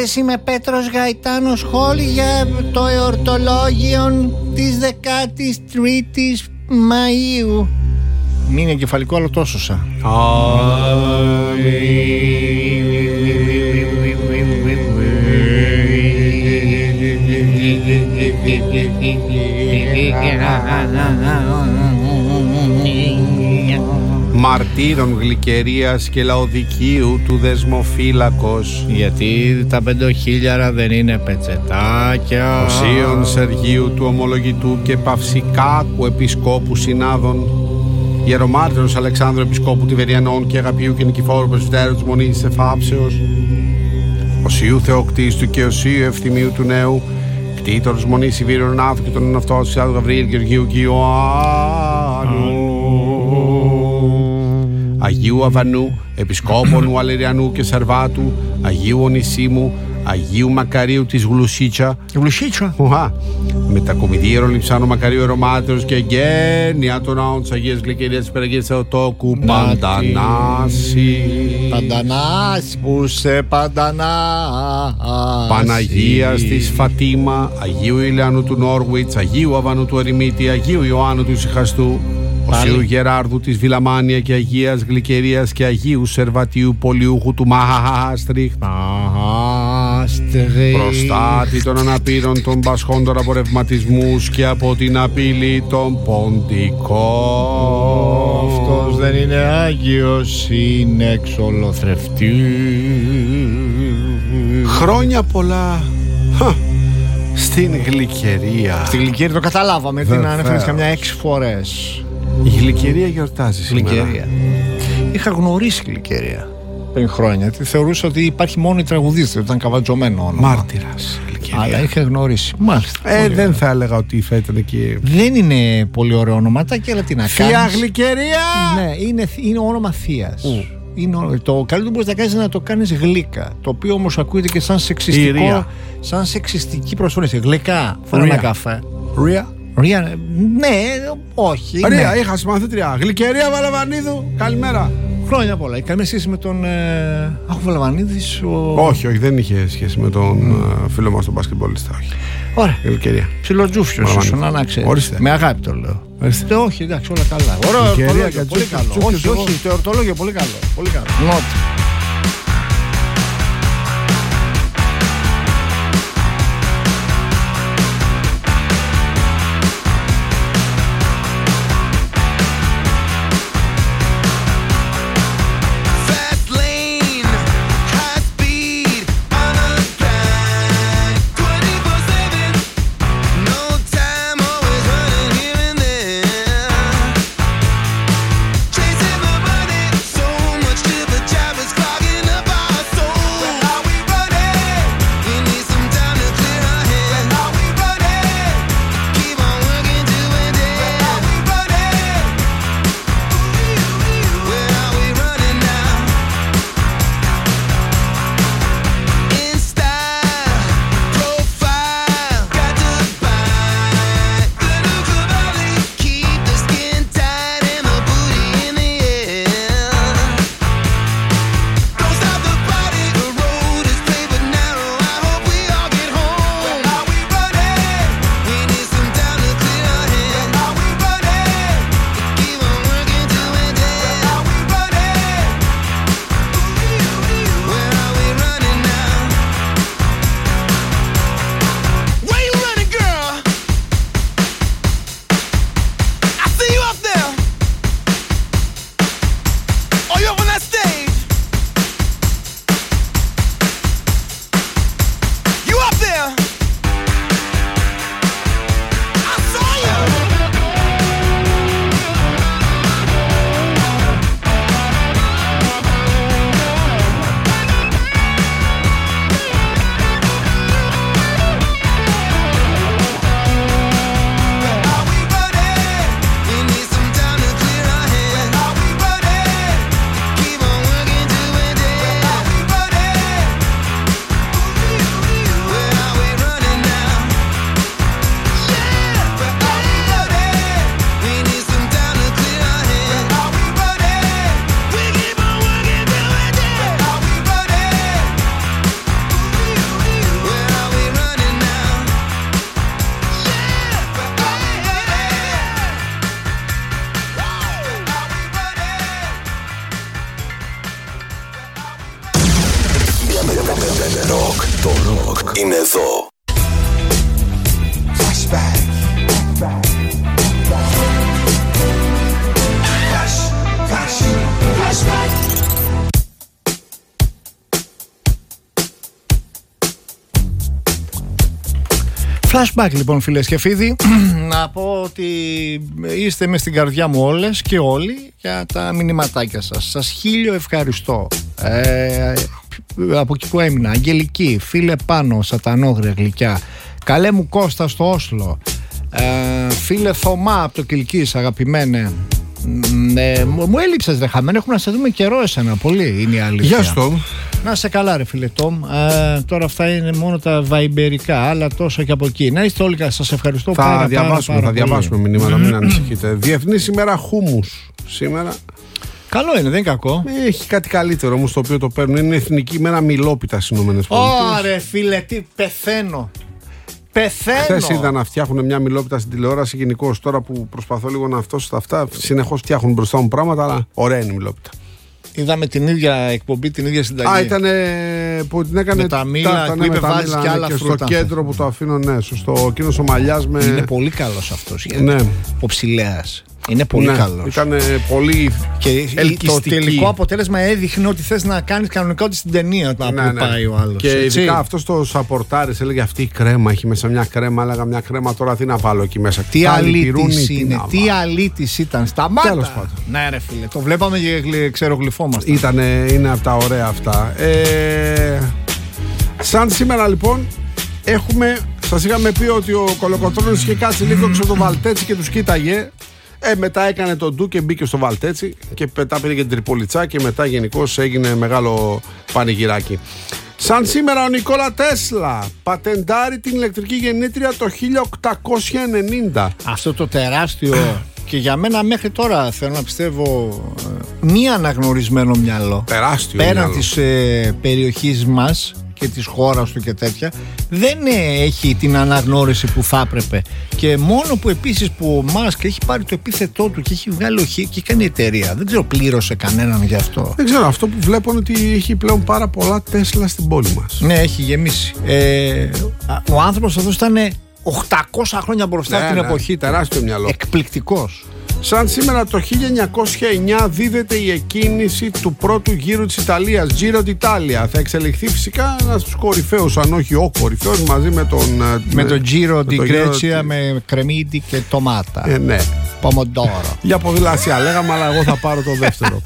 Γεια είμαι Πέτρος Γαϊτάνος Χόλ για το εορτολόγιο της δεκάτης τρίτης Μαΐου. Μην είναι κεφαλικό, αλλά τόσο σα. Μαρτύρων γλυκερίας και λαοδικίου του δεσμοφύλακος. Γιατί τα πεντοχίλιαρα δεν είναι πετσετάκια. Οσίων Σεργίου του ομολογητού και Παυσικάκου επισκόπου συνάδων. Ιερομάρτυρος Αλεξάνδρου επισκόπου Τιβεριανών και Αγαπιού και Νικηφόρου Πρεσβυτέρου της Μονής της Εφάψεως. Οσίου Θεοκτίστου και Οσίου Ευθυμίου του Νέου. Κτήτορος Μονής Ιβύριων Ναύου και τον εαυτό του Ιάδου Γαβριήλ Γεωργίου και Ιωάννου. Αγίου Αβανού, Επισκόπων Ουαλεριανού και Σαρβάτου, Αγίου Ονησίμου, Αγίου Μακαρίου της Γλουσίτσα. Γλουσίτσα. Μετακομιδίερον Λιψάνου Μακαρίου Ερωμάτερος και γένεια των ναών της Αγίας Γλυκερίας της Περαγίας Θεοτόκου Παντανάση. Παντανάση που σε Παντανάση. Παναγίας της Φατίμα, Αγίου Ηλιανού του Νόρουιτς, Αγίου Αβανού του Ερημίτη, Αγίου Ιωάννου του Ισυχαστού. Οσίου Γεράρδου της Βιλαμάνια και Αγίας Γλυκερίας και Αγίου Σερβατίου Πολιούχου του Μάστριχτ. Προστάτη των αναπήρων των πασχών των απορρευματισμούς και από την απειλή των ποντικών. Αυτός δεν είναι Άγιος, είναι εξολοθρευτής. Χρόνια πολλά στην Γλυκερία. Στη Γλυκερία το καταλάβαμε, την ανέφερες καμιά έξι φορές. Η Γλυκερία γιορτάζει σήμερα. Γλυκερία. Είχα γνωρίσει Γλυκερία πριν χρόνια. Τη θεωρούσα ότι υπάρχει μόνο η τραγουδίστρια, ήταν καβατζωμένο όνομα. Μάρτυρας Γλυκερία. Αλλά είχα γνωρίσει. Μάλιστα. Ε, δεν θα έλεγα ότι θα ήταν εκεί. Δεν είναι πολύ ωραίο ονοματάκι, αλλά τι να κάνεις. Θεία Γλυκερία! Ναι, είναι, είναι όνομα θείας. Mm. Είναι, το καλύτερο που μπορείς να κάνεις είναι να το κάνεις γλύκα. Το οποίο όμως ακούγεται και σαν σεξιστικό. Σαν σεξιστική προσφώνηση. Γλυκά. Φέρε ένα καφέ. Ρία. Ρία, ναι, όχι. Ρία, ναι. είχα συμμαθήτρια. Γλυκερία Βαλαβανίδου, καλημέρα. Χρόνια πολλά. Η καμία σχέση με τον. Ε... Αχ, ο Βαλαβανίδης. Ο... Όχι, όχι, δεν είχε σχέση με τον mm. φίλο μας τον μπασκετμπολίστα. Όχι. Ωραία. Γλυκερία. Ψιλοτζούφιος, ίσως να ξέρεις. Με αγάπη το λέω. Ορίστε. Ε, όχι, εντάξει, όλα καλά. Ωραίο εορτολόγιο, πολύ καλό. Όχι, όχι, το εορτολόγιο πολύ καλό. Πολύ καλό. Νότι. Chasing the money, so much to the job is Flashback. Flash, flash, flashback. Flashback λοιπόν, φίλες και φίλοι. Να πω ότι είστε μες στην καρδιά μου όλες και όλοι για τα μηνυματάκια σας. Σας χίλιο ευχαριστώ. ε, Από εκεί που έμεινα, Αγγελική, φίλε Πάνο, Σατανόγρια γλυκιά, καλέ μου Κώστα στο Όσλο, ε, φίλε Θωμά από το Κιλκής, αγαπημένε. Ε, μου, μου έλειψες ρε χαμένε, έχουμε να σε δούμε καιρό εσένα, πολύ είναι η αλήθεια. Γεια σου. Να σε καλά ρε φίλε Τόμ. ε, Τώρα αυτά είναι μόνο τα βαϊμπερικά, αλλά τόσο και από εκεί. Να είστε όλοι καλά, σας ευχαριστώ Θα πάρα, διαβάσουμε, πάρα, πάρα θα διαβάσουμε πολύ. μηνύματα, μην ανησυχείτε. Διεθνής ημέρα χούμους σήμερα. Καλό είναι, δεν είναι κακό. Έχει κάτι καλύτερο όμως το οποίο το παίρνουν. Είναι Εθνική ημέρα μιλόπιτα στις ΗΠΑ. Ωρε φίλε, τι πεθαίνω. Πεθαίνω. Χθες είδα να φτιάχνουν μια μιλόπιτα στην τηλεόραση γενικώς. Τώρα που προσπαθώ λίγο να αυτό στα αυτά, συνεχώς φτιάχνουν μπροστά μου πράγματα, αλλά ωραία είναι η μιλόπιτα. Είδαμε την ίδια εκπομπή, την ίδια συνταγή. Α, ήταν που την έκανε Με τα μήλα, τα- που ναι, είπε με τα βάζεις μήλα, και ναι, άλλα και φρούτα. στο κέντρο που το αφήνω, ναι, σωστό. Εκείνος ο Μαλλιάς με. Είναι πολύ καλός αυτός. Ναι. Ο Ψηλέας. Είναι πολύ Ναι, καλός. ήταν πολύ Και το ελκυστική. τελικό αποτέλεσμα έδειχνε ότι θες να κάνεις κανονικά ότι στην ταινία που Ναι, ναι. πάει ο άλλος. Και έτσι. ειδικά αυτό το σαπορτάρες έλεγε αυτή η κρέμα έχει μέσα μια κρέμα. Έλεγα μια κρέμα, τώρα τι να βάλω εκεί μέσα. Τι Πάλι αλήτης πυρούνι, είναι, να τι βάλω. αλήτης ήταν. Σταμάτα. Τέλος πάντων. Ναι ρε φίλε, το βλέπαμε και γλυ- ξερογλυφόμασταν. Ήτανε, είναι από τα ωραία αυτά. Ε, σαν σήμερα λοιπόν έχουμε, σας είχαμε πει ότι ο Κολοκοτρώνης είχε κάτσει λίγο έξω από το Βαλτέτσι και τους κοίταγε. Ε, μετά έκανε τον ντου και μπήκε στο Βαλτέτσι και μετά πήρε και την Τριπολιτσά και μετά γενικώς έγινε μεγάλο πανηγυράκι. Σαν σήμερα ο Νικόλα Τέσλα πατεντάρει την ηλεκτρική γεννήτρια το χίλια οκτακόσια ενενήντα. Αυτό το τεράστιο και για μένα μέχρι τώρα θέλω να πιστεύω ε, μη αναγνωρισμένο μυαλό. Τεράστιο Πέραν μυαλό. της ε, περιοχής μας και της χώρας του και τέτοια, δεν ε, έχει την αναγνώριση που θα έπρεπε. Και μόνο που επίσης που ο Μάσκ έχει πάρει το επίθετό του και έχει βγάλει οχι και κάνει εταιρεία. Δεν ξέρω, πλήρωσε κανέναν γι' αυτό. Δεν ξέρω, αυτό που βλέπω είναι ότι έχει πλέον πάρα πολλά Τέσλα στην πόλη μας. Ναι, έχει γεμίσει. Ε, ο άνθρωπος αυτός ήταν οκτακόσια χρόνια μπροστά από Ναι, την ναι, εποχή του. τεράστιο μυαλό. Εκπληκτικός. Σαν σήμερα το χίλια εννιακόσια εννιά δίδεται η εκκίνηση του πρώτου γύρου της Ιταλίας, Giro d'Italia. Θα εξελιχθεί φυσικά ένας στους κορυφαίους, αν όχι ο κορυφαίος, μαζί με τον... Με τον Giro di το Grecia Giro- με κρεμμύδι και ντομάτα. Ε, ναι. Πομοντόρο. Για ποδηλασία λέγαμε, αλλά εγώ θα πάρω το δεύτερο.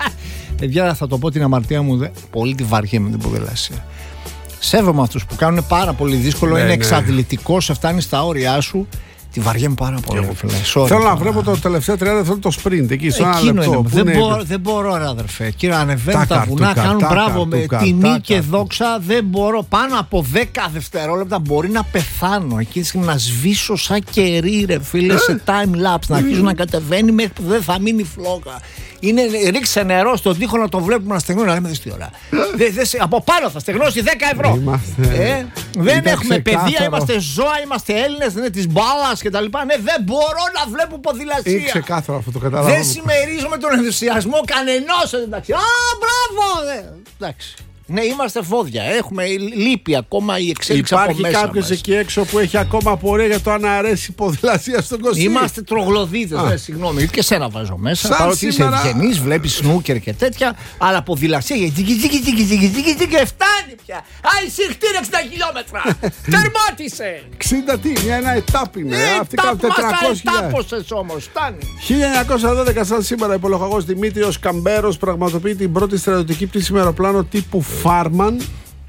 Παιδιά, θα το πω την αμαρτία μου, δε, πολύ τη βαριέμαι την ποδηλασία. Σέβομαι αυτούς που κάνουν πάρα πολύ δύσκολο, Ναι, είναι ναι. εξαντλητικό, φτάνει στα όρια σου. Τη βαριέμαι πάρα πολύ. ρε φίλε. Sorry Θέλω να τώρα. βλέπω το τελευταίο τριάντα δευτερόλεπτο το sprint εκεί, στο ένα Εκείνο λεπτό. είναι. Πού Δεν, είναι- μπορώ, δεν μπορώ, ρε αδερφέ. Κύριε, ανεβαίνουν Τάκα, τα βουνά, τούκα, κάνουν τάκα, μπράβο με τούκα, τιμή τάκα, και τούκα. δόξα. Δεν μπορώ. Πάνω από δέκα δευτερόλεπτα μπορεί να πεθάνω. Εκείνη τη στιγμή να σβήσω σαν κερί, ρε φίλε, σε time lapse. Να αρχίζω να κατεβαίνει μέχρι που δεν θα μείνει φλόγα. Είναι, ρίξε νερό στον τοίχο να το βλέπουμε να στεγνώνει. Να λέμε δες τι ώρα. Δε- δες, από πάνω θα στεγνώσει δέκα ευρώ. Είμαστε- Ε, δεν ήταν έχουμε παιδεία, ξεκάθαρο. είμαστε ζώα, είμαστε Έλληνες, δεν είναι τη μπάλα κτλ. Ναι, δεν μπορώ να βλέπω Είναι ποδηλασία. ξεκάθαρο αυτό, το καταλαβαίνω. Δεν συμμερίζομαι τον ενθουσιασμό κανενός. Εντάξει. Α, μπράβο! ε. Εντάξει. Ναι, είμαστε φόδια. Έχουμε λείπει ακόμα η εξέλιξη από Υπάρχει μέσα κάποιο μας. εκεί έξω που έχει ακόμα απορία για το αν αρέσει η ποδηλασία στον κόσμο. Είμαστε τρογλωδίτες, ναι, συγγνώμη. Και σένα βάζω μέσα. Σαν Παρότι σήμερα- είσαι ευγενής, βλέπεις σνούκερ και τέτοια. Αλλά ποδηλασία για τζικι τζικι τζικι τζικι τζικι τζικι και φτάνει πια. Άι, συχτήρ εξήντα χιλιόμετρα. Τερμάτισε. εξήντα τι, μια ένα ετάπ είναι. Ε, Αυτή κάνει τάπ, μας τα τετρακόσια χιλιάδες. ετάπωσες όμως. Φτάνει. χίλια εννιακόσια δώδεκα, σαν σήμερα, ο υπολογαγός Δημήτριος Καμπέρος πραγματοποιεί την πρώτη στρατιωτική πτήση με αεροπλάνο τύπου Φάρμαν.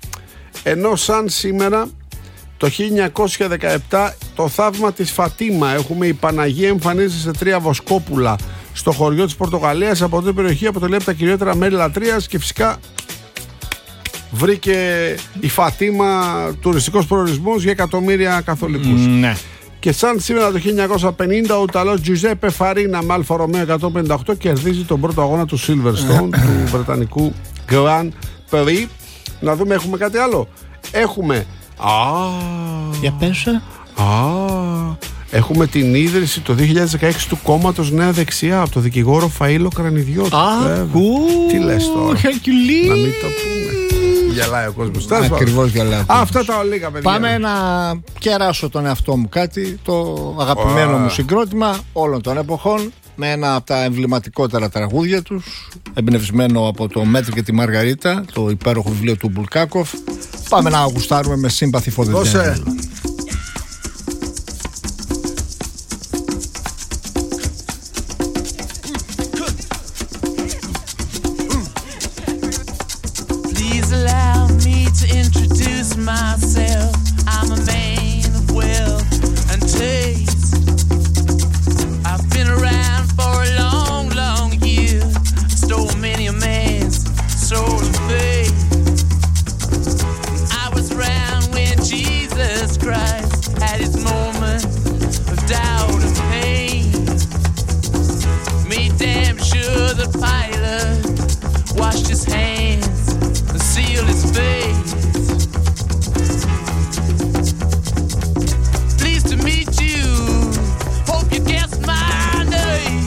Ενώ σαν σήμερα το χίλια εννιακόσια δεκαεπτά το θαύμα της Φατίμα. Έχουμε η Παναγία εμφανίζεται σε τρία βοσκόπουλα στο χωριό της Πορτογαλίας. Από την περιοχή αποτελεί από τα κυριότερα μέρη λατρείας και φυσικά βρήκε η Φατίμα τουριστικός προορισμός για εκατομμύρια καθολικούς. Ναι. Και σαν σήμερα το χίλια εννιακόσια πενήντα ο Ιταλός Τζουζέπε Φαρίνα με Αλφα Ρωμαίο εκατόν πενήντα οκτώ κερδίζει τον πρώτο αγώνα του Silverstone του βρετανικού Grand Prix. Να δούμε, έχουμε κάτι άλλο. Έχουμε. Α, Για πέσα. α, έχουμε την ίδρυση το δύο χιλιάδες δεκαέξι του κόμματος Νέα Δεξιά από το δικηγόρο Φαΐλο Κρανιδιώτη. Α, Βέβαια. κου. Τι λες τώρα. Χακουλή. Να μην το πούμε. γελάει ο κόσμος. Ακριβώς γελάει. Αυτά τα ολίγα, παιδιά. Πάμε να κεράσω τον εαυτό μου κάτι. Το αγαπημένο Oh. μου συγκρότημα όλων των εποχών. Με ένα από τα εμβληματικότερα τραγούδια τους, εμπνευσμένο από το Μέτρη και τη Μαργαρίτα, το υπέροχο βιβλίο του Μπουλκάκοφ. Πάμε να γουστάρουμε με Sympathy for the Δώσε. Devil. Please allow me to introduce myself. I'm a man of wealth and taste. I've been around for a long, long year. Stole many a man's soul of faith. I was around when Jesus Christ had his moment of doubt and pain. Made damn sure the pilot washed his hands and sealed his face. Pleased to meet you. Hope you guessed my name.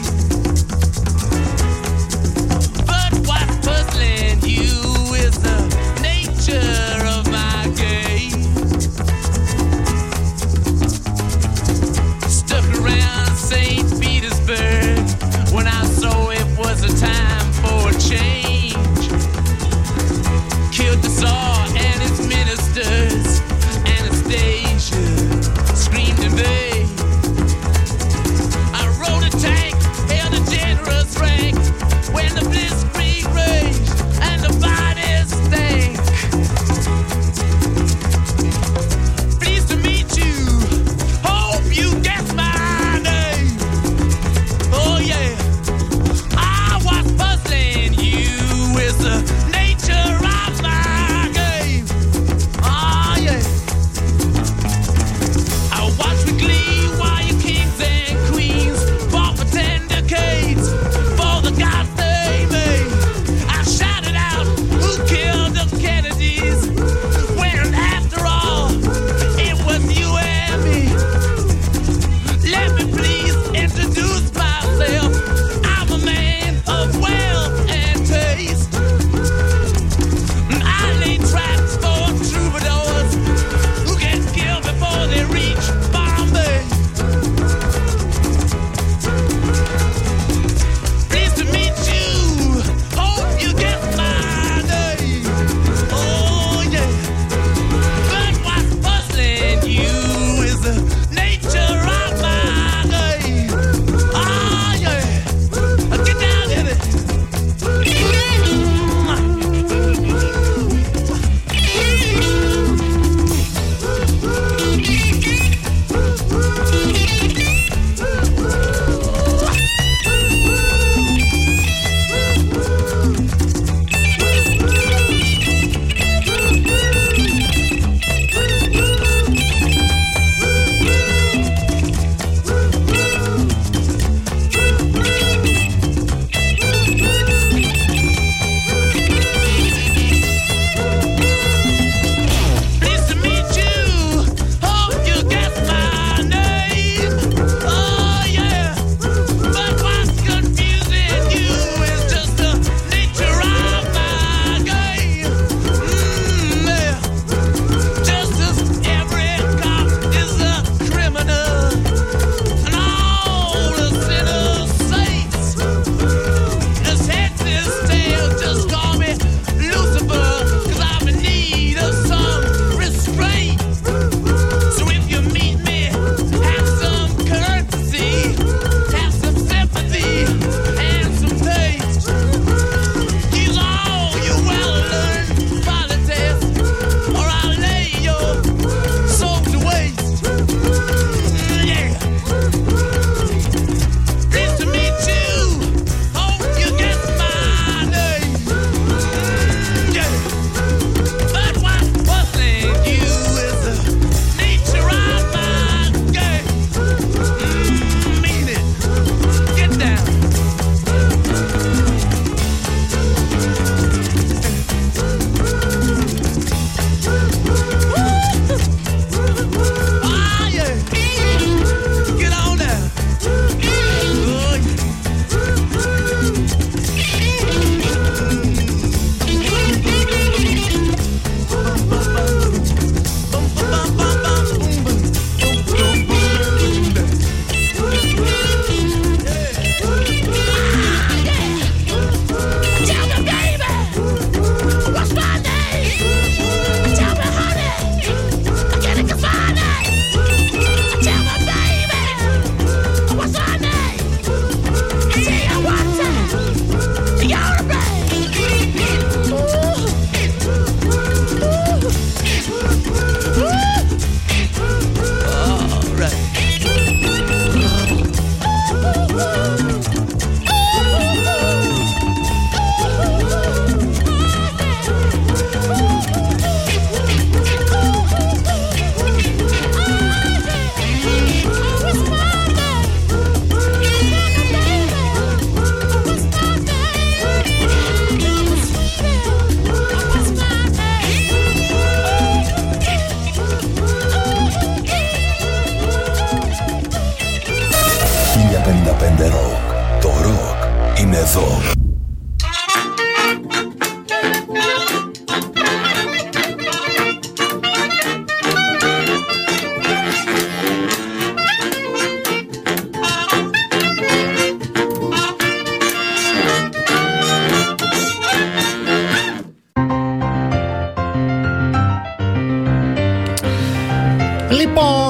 But what's puzzling you is the nature of my game.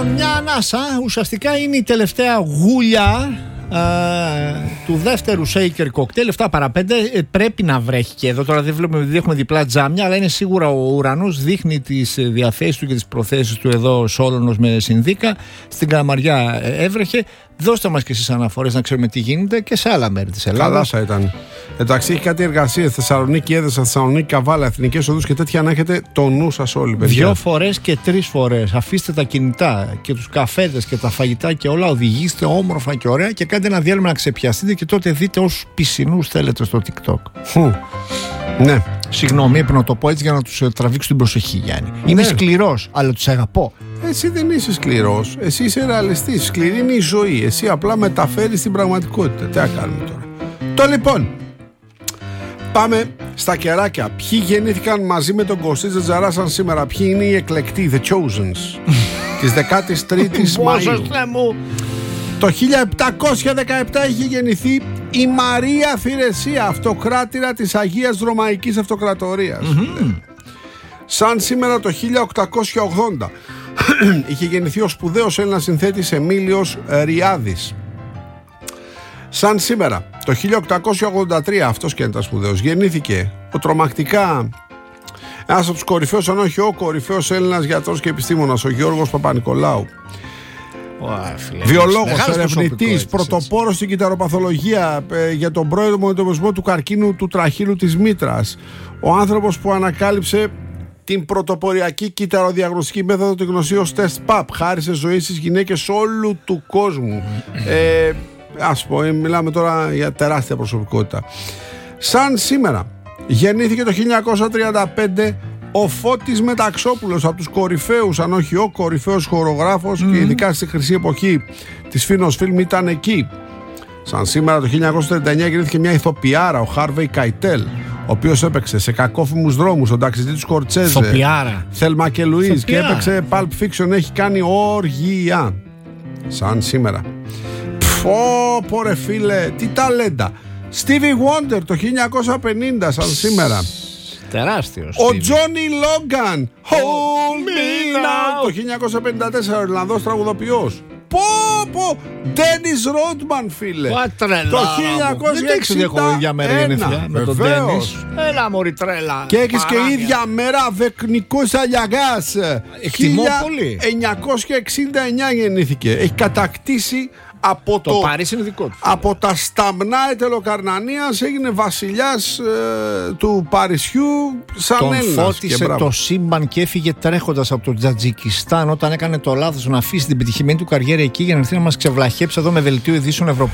Λοιπόν, μια ανάσα. Ουσιαστικά είναι η τελευταία γούλια α, του δεύτερου shaker κοκτέιλ. εφτά παρά πέντε. Ε, πρέπει να βρέχει και εδώ. Τώρα δεν βλέπουμε, επειδή έχουμε διπλά τζάμια, αλλά είναι σίγουρα ο ουρανός δείχνει τις διαθέσεις του και τις προθέσεις του εδώ Σόλωνος με Συνδίκα. Στην Καλαμαριά έβρεχε. Δώστε μας και εσείς αναφορές να ξέρουμε τι γίνεται και σε άλλα μέρη της Ελλάδας. Καλά θα ήταν. Εντάξει, έχει κάτι εργασίες. Θεσσαλονίκη, Έδεσα, Θεσσαλονίκη, Καβάλα, εθνικές οδούς και τέτοια, να έχετε το νου σας όλοι, παιδιά. Δυο φορές και τρεις φορές. Αφήστε τα κινητά και τους καφέδες και τα φαγητά και όλα. Οδηγήστε όμορφα και ωραία και κάντε ένα διάλειμμα να ξεπιαστείτε και τότε δείτε όσους πισινούς θέλετε στο TikTok. Φου. Ναι. Συγγνώμη, έπρεπε να το πω έτσι για να τους τραβήξω την προσοχή, Γιάννη. Είμαι σκληρός, αλλά τους αγαπώ. Εσύ δεν είσαι σκληρός. Εσύ είσαι ρεαλιστής. Σκληρή είναι η ζωή. Εσύ απλά μεταφέρεις την πραγματικότητα. Τι να κάνουμε τώρα. Το λοιπόν. Πάμε στα κεράκια. Ποιοι γεννήθηκαν μαζί με τον Κωστή Τζατζαρά σαν σήμερα? Ποιοι είναι οι εκλεκτοί, the chosens, της δεκάτης τρίτης Μαΐου. Το χίλια επτακόσια δεκαεπτά είχε γεννηθεί η Μαρία Θηρεσία, αυτοκράτηρα της Αγίας Ρωμαϊκής Αυτοκρατορίας. Mm-hmm. Σαν σήμερα το χίλια οκτακόσια ογδόντα είχε γεννηθεί ο σπουδαίος Έλληνας συνθέτης Εμίλιος Ριάδης. Σαν σήμερα το χίλια οκτακόσια ογδόντα τρία, αυτός και ήταν σπουδαίος, γεννήθηκε ο τρομακτικά ένας από τους κορυφαίους, αν όχι ο κορυφαίος Έλληνας γιατρός και επιστήμονας, ο Γιώργος Παπα-Νικολάου. Βιολόγος, ερευνητής, πρωτοπόρος στην κυταροπαθολογία, ε, για τον πρώιμο εντοπισμό του καρκίνου του τραχύλου της μήτρας. Ο άνθρωπος που ανακάλυψε την πρωτοποριακή κυταροδιαγνωστική μέθοδο του γνωστή ως τεστ παπ, χάρισε ζωή στις γυναίκες όλου του κόσμου. ε, Ας πω, μιλάμε τώρα για τεράστια προσωπικότητα. Σαν σήμερα γεννήθηκε το χίλια εννιακόσια τριάντα πέντε ο Φώτης Μεταξόπουλος, από τους κορυφαίους, αν όχι ο κορυφαίος χορογράφος, mm. και ειδικά στη χρυσή εποχή της Φίνος Φιλμ ήταν εκεί. Σαν σήμερα το χίλια εννιακόσια τριάντα εννιά γεννήθηκε μια ηθοποιάρα, ο Χάρβεϊ Καϊτέλ, ο οποίος έπαιξε σε Κακόφημους δρόμους, τον ταξιτζή του Σκορτσέζε, Θέλμα και Λουίς, και έπαιξε Pulp Fiction, έχει κάνει όργια. Σαν σήμερα. Πω πω ρε φίλε, τι ταλέντα. Stevie Wonder το χίλια εννιακόσια πενήντα, σαν σήμερα. Τεράστιος. Ο Τζόνι Λόγκαν, Hold Me Now, το χίλια εννιακόσια πενήντα τέσσερα, ο Ιρλανδός τραγουδοποιός. Πω πω, Ντένις Ρόντμαν, φίλε. Τρελά, το χίλια εννιακόσια εξήντα ένα, με τον Ντένις. Έλα μωρή τρέλα. Και έχεις και ίδια μέρα Βεκνικός Αλιαγάς. Εκτιμώ πολύ. χίλια εννιακόσια εξήντα εννιά γεννήθηκε. Έχει κατακτήσει από το, το Παρίσι είναι δικό του. Από τα σταμνά ετελοκαρνανίας έγινε βασιλιάς ε, του Παρισιού σαν τον Έλληνας. Τον φώτισε το σύμπαν και έφυγε τρέχοντας από το Τζατζικιστάν όταν έκανε το λάθος να αφήσει την πετυχημένη του καριέρα εκεί για να έρθει να μας ξεβλαχέψει εδώ με δελτίο ειδήσεων Ευρωπαϊκών.